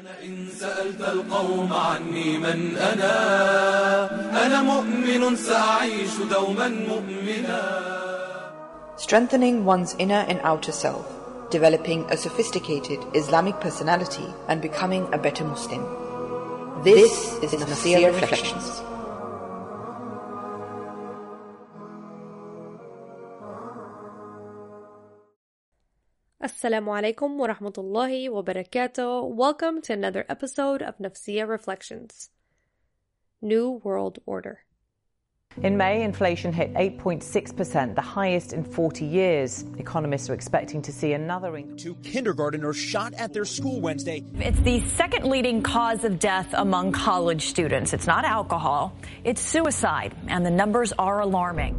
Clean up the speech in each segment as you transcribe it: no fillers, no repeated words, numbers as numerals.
إن سألت القوم عني من أنا مؤمن سأعيش دوما مؤمنا. Strengthening one's inner and outer self, developing a sophisticated Islamic personality and becoming a better Muslim. This is Nafsiyya Reflections. Assalamu alaikum wa rahmatullahi wa barakatuh. Welcome to another episode of Nafsiyya Reflections. New World Order. In May, inflation hit 8.6%, the highest in 40 years. Economists are expecting to see another increase. Two kindergartners shot at their school Wednesday. It's the second leading cause of death among college students. It's not alcohol, it's suicide, and the numbers are alarming.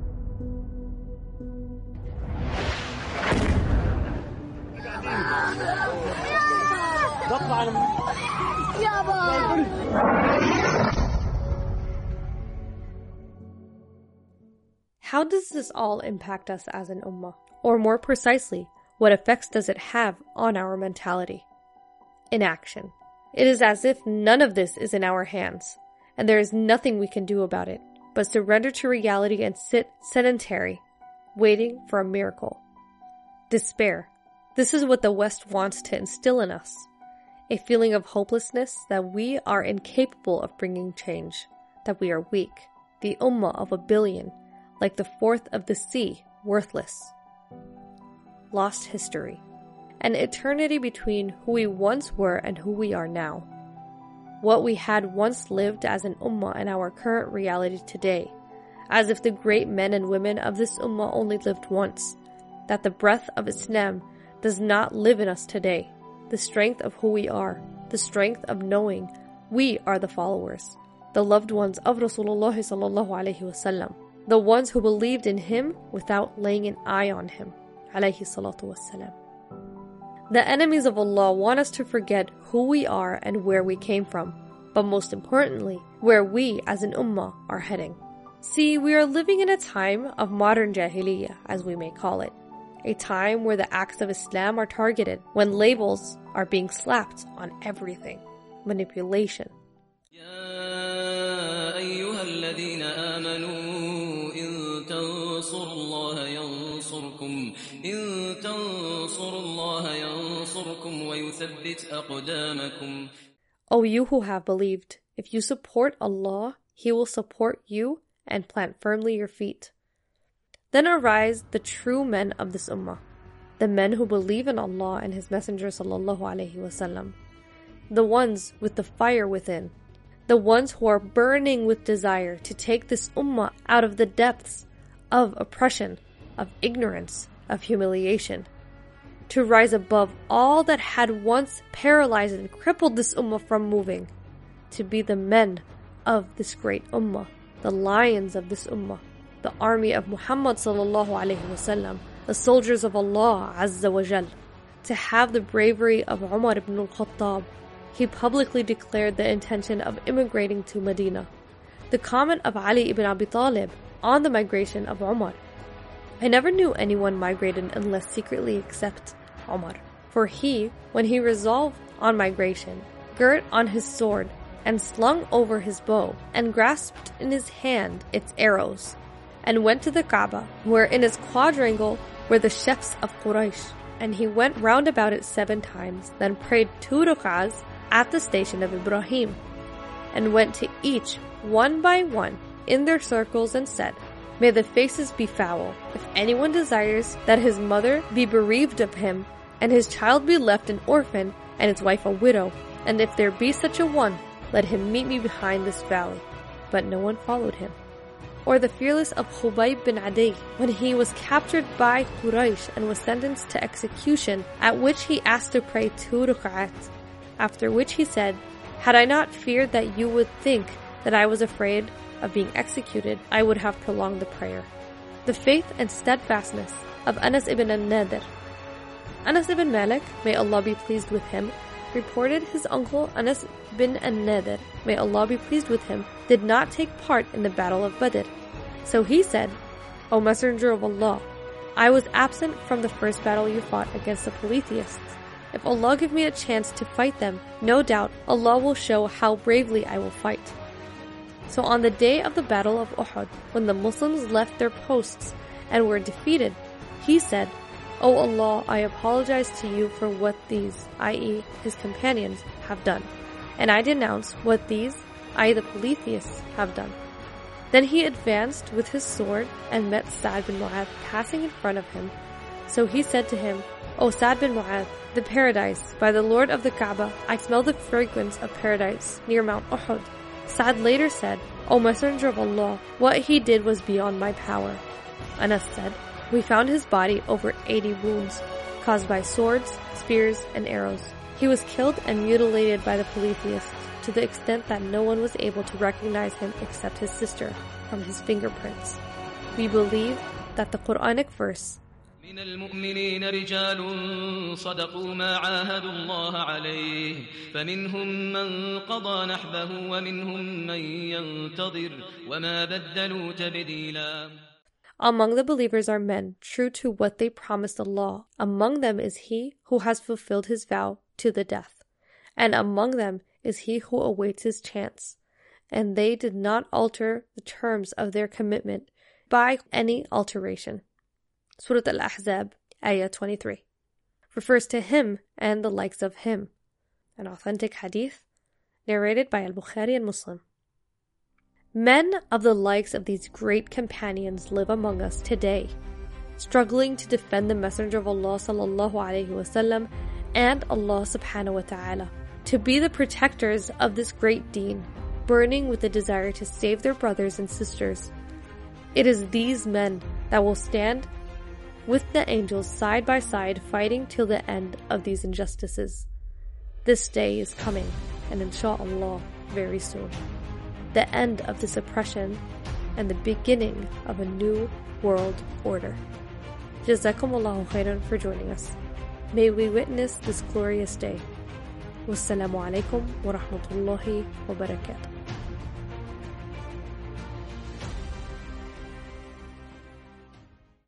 How does this all impact us as an ummah? Or more precisely, what effects does it have on our mentality? Inaction. It is as if none of this is in our hands, and there is nothing we can do about it, but surrender to reality and sit sedentary, waiting for a miracle. Despair. This is what the West wants to instill in us. A feeling of hopelessness that we are incapable of bringing change, that we are weak, the ummah of a billion, like the fourth of the sea, worthless. Lost history. An eternity between who we once were and who we are now. What we had once lived as an ummah and our current reality today, as if the great men and women of this ummah only lived once, that the breath of Islam does not live in us today, the strength of who we are, the strength of knowing we are the followers, the loved ones of Rasulullah sallallahu alaihi wasallam. The ones who believed in him without laying an eye on him, alayhi salatu wassalam. The enemies of Allah want us to forget who we are and where we came from, but most importantly, where we as an ummah are heading. See, we are living in a time of modern jahiliyyah, as we may call it, a time where the acts of Islam are targeted, when labels are being slapped on everything. Manipulation. يا أيها الذين آمنوا إن تنصروا الله ينصركم ويثبت أقدامكم. O you who have believed, if you support Allah, He will support you and plant firmly your feet. Then arise the true men of this ummah, the men who believe in Allah and His Messenger sallallahu alaihi wasallam, the ones with the fire within, the ones who are burning with desire to take this ummah out of the depths of oppression, of ignorance, of humiliation, to rise above all that had once paralyzed and crippled this ummah from moving, to be the men of this great ummah, the lions of this ummah, the army of Muhammad sallallahu alaihi wasallam, the soldiers of Allah azza wa jal, to have the bravery of Umar ibn al-Khattab. He publicly declared the intention of immigrating to Medina. The comment of Ali ibn Abi Talib on the migration of Umar. I never knew anyone migrated unless secretly except Umar. For he, when he resolved on migration, girt on his sword and slung over his bow and grasped in his hand its arrows, and went to the Kaaba, where in its quadrangle were the chefs of Quraysh, and he went round about it 7 times, then prayed 2 rak'ahs at the station of Ibrahim, and went to each one by one in their circles and said, May the faces be foul, if anyone desires that his mother be bereaved of him, and his child be left an orphan, and his wife a widow, and if there be such a one, let him meet me behind this valley. But no one followed him. Or the fearless of Khubayb bin Adi, when he was captured by Quraysh and was sentenced to execution, at which he asked to pray 2 rak'at, after which he said, Had I not feared that you would think that I was afraid of being executed, I would have prolonged the prayer. The faith and steadfastness of Anas ibn al-Nadir. Anas ibn Malik, may Allah be pleased with him, reported his uncle Anas bin al-Nadir, may Allah be pleased with him, did not take part in the battle of Badr. So he said, O Messenger of Allah, I was absent from the first battle you fought against the polytheists. If Allah give me a chance to fight them, no doubt Allah will show how bravely I will fight. So on the day of the Battle of Uhud, when the Muslims left their posts and were defeated, he said, O Allah, I apologize to you for what these, i.e. his companions, have done. And I denounce what these, i.e. the polytheists, have done. Then he advanced with his sword and met Sa'd bin Mu'adh passing in front of him. So he said to him, O Sa'd bin Mu'adh, the paradise, by the Lord of the Kaaba, I smell the fragrance of paradise near Mount Uhud. Sa'd later said, O Messenger of Allah, what he did was beyond my power. Anas said, we found his body over 80 wounds, caused by swords, spears, and arrows. He was killed and mutilated by the polytheists, to the extent that no one was able to recognize him except his sister from his fingerprints. We believe that the Quranic verse, من المؤمنين رجال صدقوا ما عاهدوا الله عليه فمنهم من قضى نحبه ومنهم من ينتظر وما بدلوا تبديلا. Among the believers are men true to what they promised Allah. Among them is he who has fulfilled his vow to the death, and among them is he who awaits his chance. And they did not alter the terms of their commitment by any alteration. Surah Al-Ahzab, Ayah 23, refers to him and the likes of him, an authentic hadith narrated by Al-Bukhari and Muslim. Men of the likes of these great companions live among us today, struggling to defend the Messenger of Allah sallallahu alaihi wasallam and Allah subhanahu wa ta'ala, to be the protectors of this great deen, burning with the desire to save their brothers and sisters. It is these men that will stand with the angels side by side, fighting till the end of these injustices. This day is coming, and inshallah, very soon. The end of this oppression and the beginning of a new world order. Jazakumullahu khairan for joining us. May we witness this glorious day. Wassalamu alaikum wa rahmatullahi wa barakatuh.